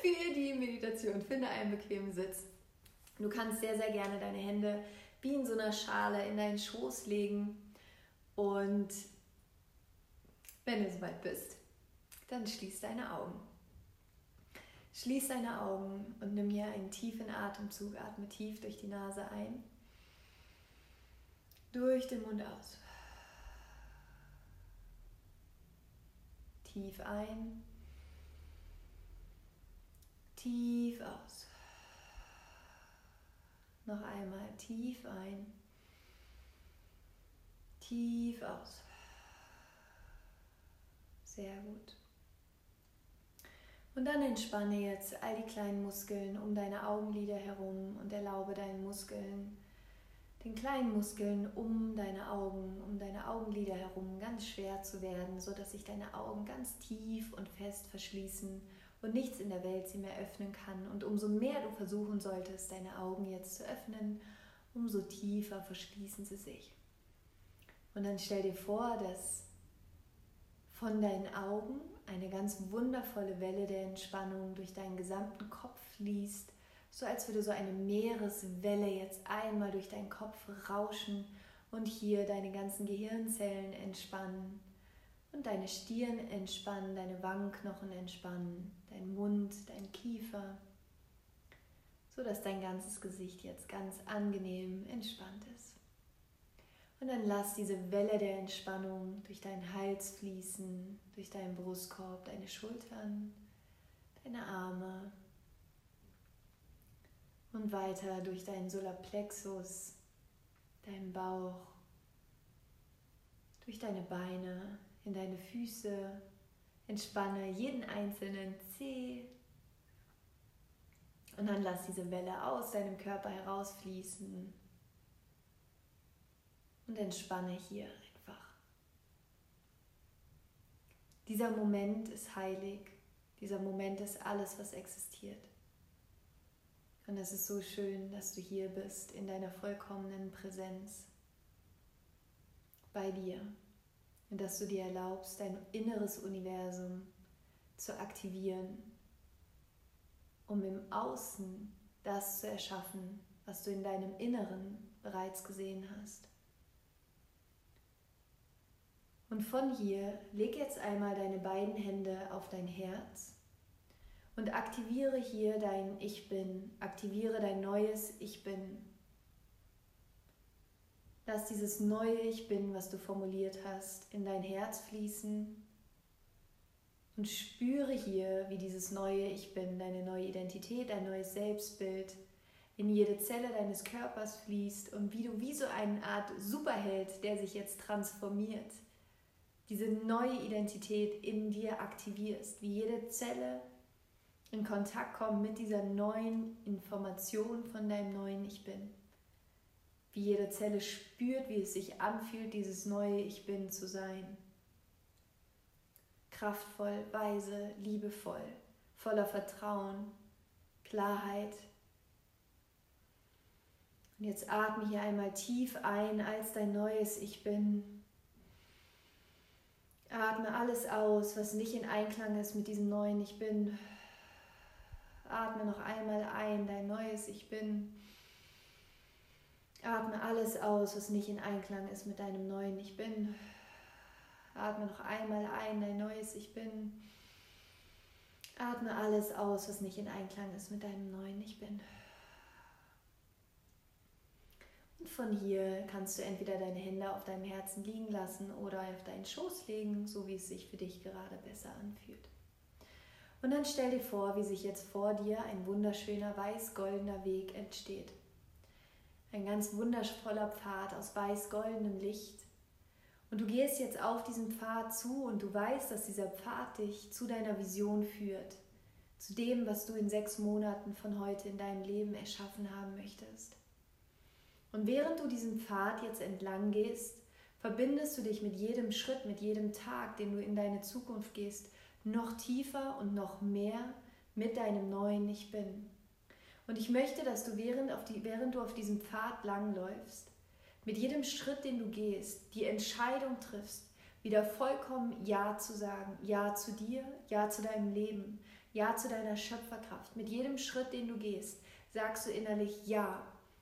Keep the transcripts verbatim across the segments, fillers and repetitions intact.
für die Meditation. Finde einen bequemen Sitz. Du kannst sehr, sehr gerne deine Hände wie in so einer Schale in deinen Schoß legen. Und wenn du soweit bist, dann schließ deine Augen. Schließ deine Augen und nimm hier einen tiefen Atemzug. Atme tief durch die Nase ein, durch den Mund aus. Tief ein, tief aus. Noch einmal tief ein, tief aus. Sehr gut. Und dann entspanne jetzt all die kleinen Muskeln um deine Augenlider herum und erlaube deinen Muskeln, den kleinen Muskeln um deine Augen, um deine Augenlider herum ganz schwer zu werden, sodass sich deine Augen ganz tief und fest verschließen und nichts in der Welt sie mehr öffnen kann. Und umso mehr du versuchen solltest, deine Augen jetzt zu öffnen, umso tiefer verschließen sie sich. Und dann stell dir vor, dass von deinen Augen eine ganz wundervolle Welle der Entspannung durch deinen gesamten Kopf fließt, so als würde so eine Meereswelle jetzt einmal durch deinen Kopf rauschen und hier deine ganzen Gehirnzellen entspannen und deine Stirn entspannen, deine Wangenknochen entspannen, dein Mund, dein Kiefer, so dass dein ganzes Gesicht jetzt ganz angenehm entspannt ist. Und dann lass diese Welle der Entspannung durch deinen Hals fließen, durch deinen Brustkorb, deine Schultern, deine Arme und weiter durch deinen Solarplexus, deinen Bauch, durch deine Beine, in deine Füße. Entspanne jeden einzelnen Zeh und dann lass diese Welle aus deinem Körper herausfließen. Und entspanne hier einfach. Dieser Moment ist heilig. Dieser Moment ist alles, was existiert. Und es ist so schön, dass du hier bist, in deiner vollkommenen Präsenz, bei dir. Und dass du dir erlaubst, dein inneres Universum zu aktivieren, um im Außen das zu erschaffen, was du in deinem Inneren bereits gesehen hast. Und von hier leg jetzt einmal deine beiden Hände auf dein Herz und aktiviere hier dein Ich Bin, aktiviere dein neues Ich Bin. Lass dieses neue Ich Bin, was du formuliert hast, in dein Herz fließen und spüre hier, wie dieses neue Ich Bin, deine neue Identität, dein neues Selbstbild in jede Zelle deines Körpers fließt und wie du wie so eine Art Superheld, der sich jetzt transformiert, diese neue Identität in dir aktivierst, wie jede Zelle in Kontakt kommt mit dieser neuen Information von deinem neuen Ich Bin. Wie jede Zelle spürt, wie es sich anfühlt, dieses neue Ich Bin zu sein. Kraftvoll, weise, liebevoll, voller Vertrauen, Klarheit. Und jetzt atme hier einmal tief ein als dein neues Ich Bin. Atme alles aus, was nicht in Einklang ist mit diesem neuen Ich Bin. Atme noch einmal ein, dein neues Ich Bin. Atme alles aus, was nicht in Einklang ist mit deinem neuen Ich Bin. Atme noch einmal ein, dein neues Ich Bin. Atme alles aus, was nicht in Einklang ist mit deinem neuen Ich Bin. Und von hier kannst du entweder deine Hände auf deinem Herzen liegen lassen oder auf deinen Schoß legen, so wie es sich für dich gerade besser anfühlt. Und dann stell dir vor, wie sich jetzt vor dir ein wunderschöner weiß-goldener Weg entsteht. Ein ganz wundervoller Pfad aus weiß-goldenem Licht. Und du gehst jetzt auf diesen Pfad zu und du weißt, dass dieser Pfad dich zu deiner Vision führt. Zu dem, was du in sechs Monaten von heute in deinem Leben erschaffen haben möchtest. Und während du diesen Pfad jetzt entlang gehst, verbindest du dich mit jedem Schritt, mit jedem Tag, den du in deine Zukunft gehst, noch tiefer und noch mehr mit deinem neuen Ich Bin. Und ich möchte, dass du während, auf die, während du auf diesem Pfad langläufst, mit jedem Schritt, den du gehst, die Entscheidung triffst, wieder vollkommen Ja zu sagen, Ja zu dir, Ja zu deinem Leben, Ja zu deiner Schöpferkraft. Mit jedem Schritt, den du gehst, sagst du innerlich Ja.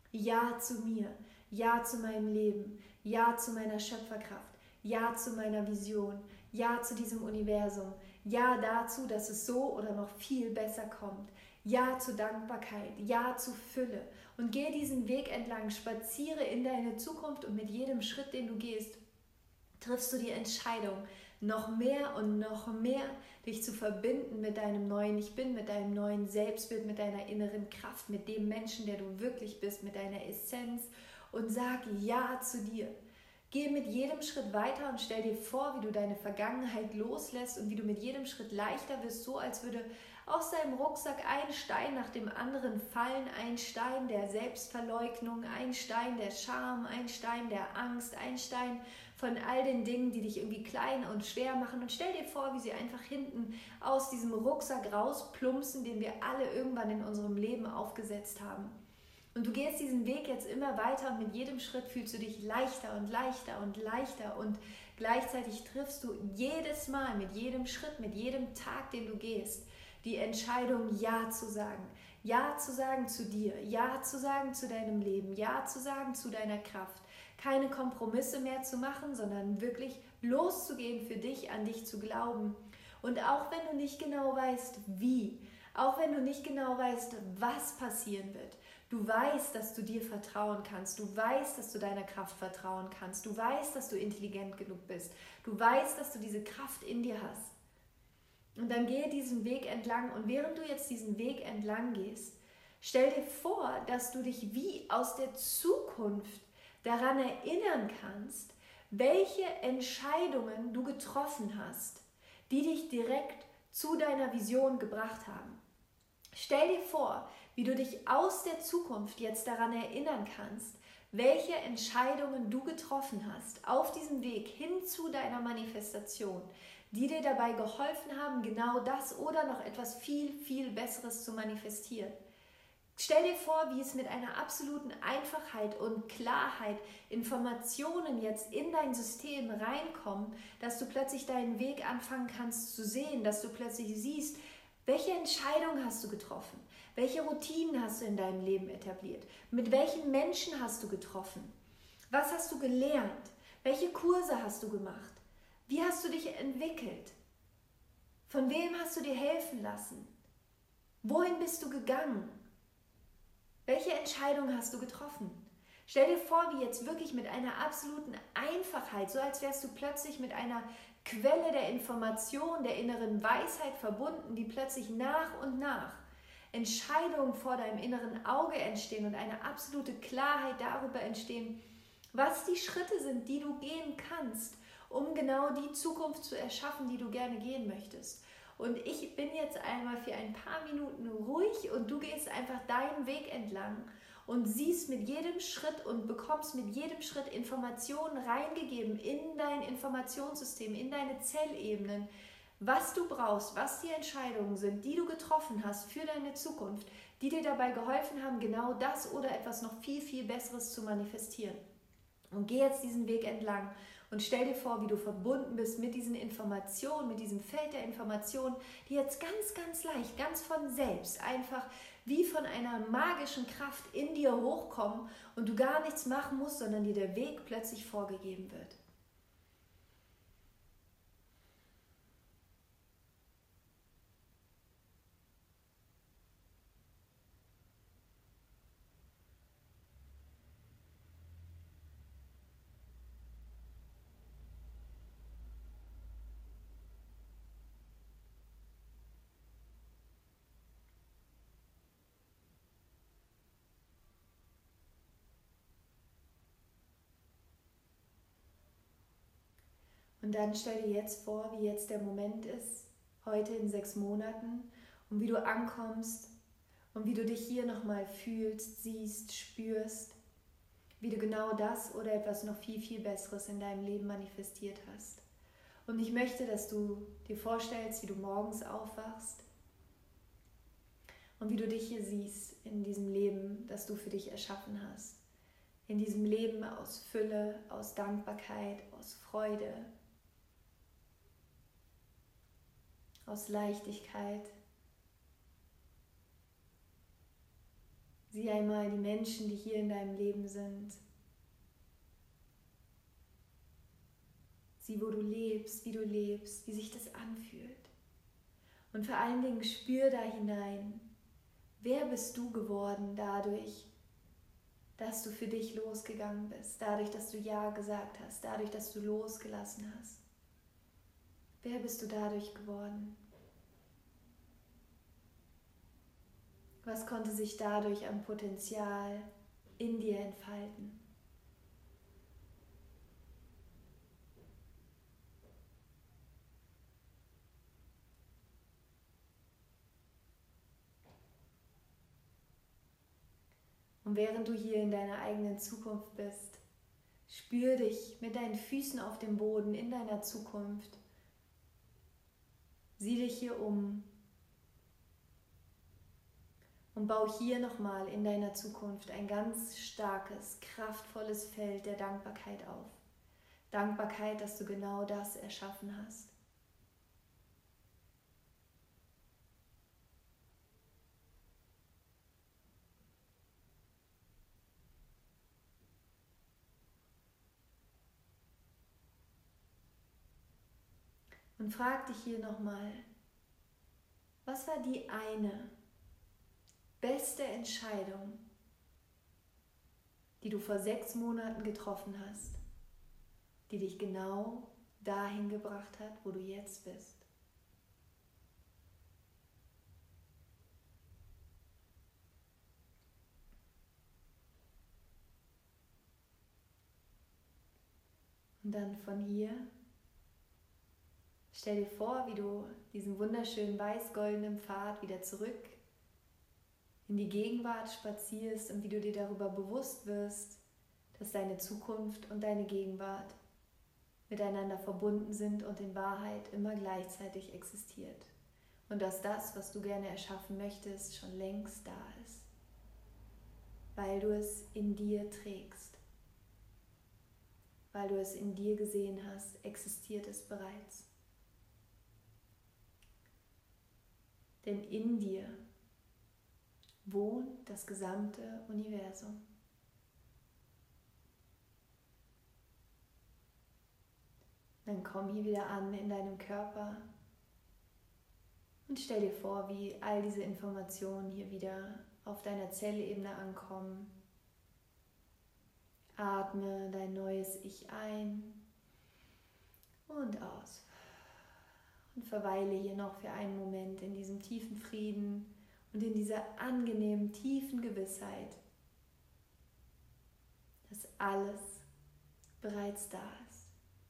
Ja zu mir. Ja zu meinem Leben. Ja zu meiner Schöpferkraft. Ja zu meiner Vision. Ja zu diesem Universum. Ja dazu, dass es so oder noch viel besser kommt. Ja zu Dankbarkeit. Ja zu Fülle. Und gehe diesen Weg entlang, spaziere in deine Zukunft und mit jedem Schritt, den du gehst, triffst du die Entscheidung, noch mehr und noch mehr dich zu verbinden mit deinem neuen Ich Bin, mit deinem neuen Selbstbild, mit deiner inneren Kraft, mit dem Menschen, der du wirklich bist, mit deiner Essenz und sag Ja zu dir. Geh mit jedem Schritt weiter und stell dir vor, wie du deine Vergangenheit loslässt und wie du mit jedem Schritt leichter wirst, so als würde aus deinem Rucksack ein Stein nach dem anderen fallen, ein Stein der Selbstverleugnung, ein Stein der Scham, ein Stein der Angst, ein Stein von all den Dingen, die dich irgendwie klein und schwer machen. Und stell dir vor, wie sie einfach hinten aus diesem Rucksack rausplumpsen, den wir alle irgendwann in unserem Leben aufgesetzt haben. Und du gehst diesen Weg jetzt immer weiter und mit jedem Schritt fühlst du dich leichter und leichter und leichter und gleichzeitig triffst du jedes Mal, mit jedem Schritt, mit jedem Tag, den du gehst, die Entscheidung, Ja zu sagen. Ja zu sagen zu dir, Ja zu sagen zu deinem Leben, Ja zu sagen zu deiner Kraft. Keine Kompromisse mehr zu machen, sondern wirklich loszugehen für dich, an dich zu glauben. Und auch wenn du nicht genau weißt, wie, auch wenn du nicht genau weißt, was passieren wird, du weißt, dass du dir vertrauen kannst, du weißt, dass du deiner Kraft vertrauen kannst, du weißt, dass du intelligent genug bist, du weißt, dass du diese Kraft in dir hast. Und dann gehe diesen Weg entlang und während du jetzt diesen Weg entlang gehst, stell dir vor, dass du dich wie aus der Zukunft daran erinnern kannst, welche Entscheidungen du getroffen hast, die dich direkt zu deiner Vision gebracht haben. Stell dir vor, wie du dich aus der Zukunft jetzt daran erinnern kannst, welche Entscheidungen du getroffen hast auf diesem Weg hin zu deiner Manifestation, die dir dabei geholfen haben, genau das oder noch etwas viel, viel Besseres zu manifestieren. Stell dir vor, wie es mit einer absoluten Einfachheit und Klarheit Informationen jetzt in dein System reinkommen, dass du plötzlich deinen Weg anfangen kannst zu sehen, dass du plötzlich siehst, welche Entscheidung hast du getroffen, welche Routinen hast du in deinem Leben etabliert, mit welchen Menschen hast du getroffen, was hast du gelernt, welche Kurse hast du gemacht, wie hast du dich entwickelt, von wem hast du dir helfen lassen, wohin bist du gegangen? Welche Entscheidung hast du getroffen? Stell dir vor, wie jetzt wirklich mit einer absoluten Einfachheit, so als wärst du plötzlich mit einer Quelle der Information, der inneren Weisheit verbunden, wie plötzlich nach und nach Entscheidungen vor deinem inneren Auge entstehen und eine absolute Klarheit darüber entstehen, was die Schritte sind, die du gehen kannst, um genau die Zukunft zu erschaffen, die du gerne gehen möchtest. Und ich bin jetzt einmal für ein paar Minuten ruhig und du gehst einfach deinen Weg entlang und siehst mit jedem Schritt und bekommst mit jedem Schritt Informationen reingegeben in dein Informationssystem, in deine Zellebenen, was du brauchst, was die Entscheidungen sind, die du getroffen hast für deine Zukunft, die dir dabei geholfen haben, genau das oder etwas noch viel, viel Besseres zu manifestieren. Und geh jetzt diesen Weg entlang. Und stell dir vor, wie du verbunden bist mit diesen Informationen, mit diesem Feld der Informationen, die jetzt ganz, ganz leicht, ganz von selbst, einfach wie von einer magischen Kraft in dir hochkommen und du gar nichts machen musst, sondern dir der Weg plötzlich vorgegeben wird. Und dann stell dir jetzt vor, wie jetzt der Moment ist, heute in sechs Monaten, und wie du ankommst und wie du dich hier nochmal fühlst, siehst, spürst, wie du genau das oder etwas noch viel, viel Besseres in deinem Leben manifestiert hast. Und ich möchte, dass du dir vorstellst, wie du morgens aufwachst und wie du dich hier siehst in diesem Leben, das du für dich erschaffen hast. In diesem Leben aus Fülle, aus Dankbarkeit, aus Freude, aus Leichtigkeit, Sieh einmal die Menschen, die hier in deinem Leben sind. Sieh, wo du lebst, wie du lebst, wie sich das anfühlt. Und vor allen Dingen spür da hinein, wer bist du geworden dadurch, dass du für dich losgegangen bist, dadurch, dass du Ja gesagt hast, dadurch, dass du losgelassen hast. Wer bist du dadurch geworden? Was konnte sich dadurch an Potenzial in dir entfalten? Und während du hier in deiner eigenen Zukunft bist, spür dich mit deinen Füßen auf dem Boden in deiner Zukunft. Sieh dich hier um und bau hier nochmal in deiner Zukunft ein ganz starkes, kraftvolles Feld der Dankbarkeit auf. Dankbarkeit, dass du genau das erschaffen hast. Und frag dich hier nochmal, was war die eine beste Entscheidung, die du vor sechs Monaten getroffen hast, die dich genau dahin gebracht hat, wo du jetzt bist? Und dann von hier stell dir vor, wie du diesen wunderschönen weiß-goldenen Pfad wieder zurück in die Gegenwart spazierst und wie du dir darüber bewusst wirst, dass deine Zukunft und deine Gegenwart miteinander verbunden sind und in Wahrheit immer gleichzeitig existiert. Und dass das, was du gerne erschaffen möchtest, schon längst da ist, weil du es in dir trägst. Weil du es in dir gesehen hast, existiert es bereits. Denn in dir wohnt das gesamte Universum. Dann komm hier wieder an in deinem Körper und stell dir vor, wie all diese Informationen hier wieder auf deiner Zellebene ankommen. Atme dein neues Ich ein und aus. Und verweile hier noch für einen Moment in diesem tiefen Frieden und in dieser angenehmen, tiefen Gewissheit, dass alles bereits da ist.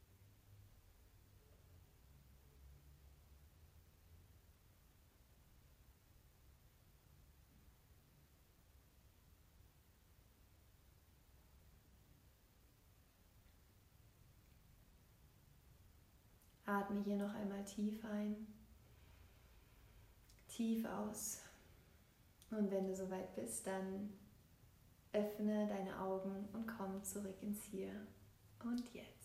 Atme hier noch einmal tief ein, tief aus. Und wenn du soweit bist, dann öffne deine Augen und komm zurück ins Hier und Jetzt.